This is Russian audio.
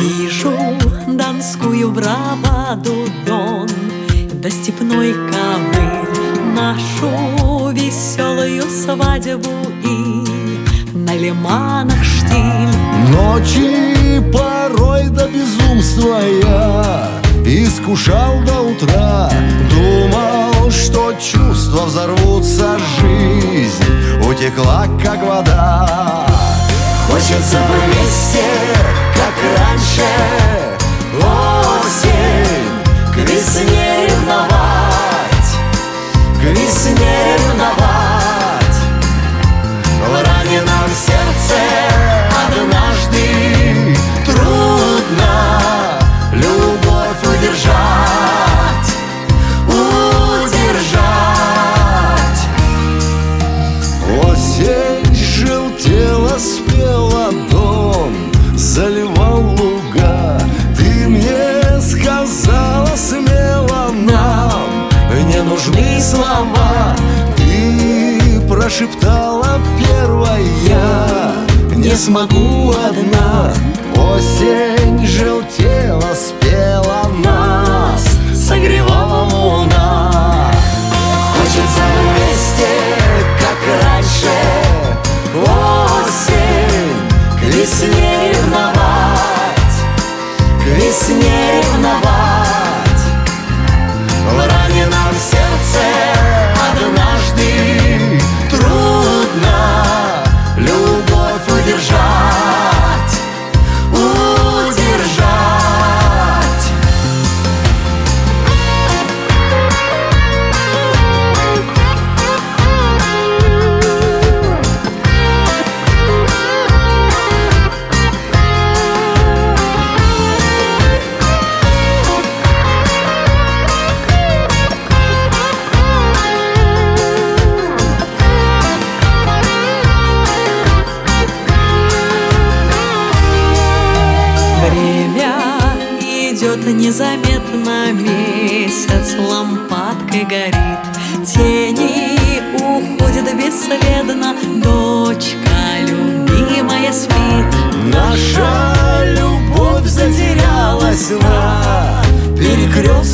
Вижу донскую браваду Дон, да степной ковыль, нашу веселую свадьбу и на лиманах штиль. Ночи порой до безумства я искушал до утра. Думал, что чувства взорвутся, жизнь утекла, как вода. Хочется вместе, как раньше, осень, к весне ревновать, к весне ревновать. В раненом сердце однажды трудно любовь удержать, удержать. Осень желтела, спела Дон, заливал луга. Ты мне сказала смело, нам не нужны слова. Ты прошептала первая, не смогу одна. Осень желтела, спела, нас согревала луна. Хочется вместе, как раньше, осень, к весне ревновать, к весне ревновать. В раненом сердце однажды трудно любовь удержать, удержать. Время идет незаметно, месяц лампадкой горит, тени уходят бесследно, дочка любимая спит. Наша любовь затерялась на перекрестке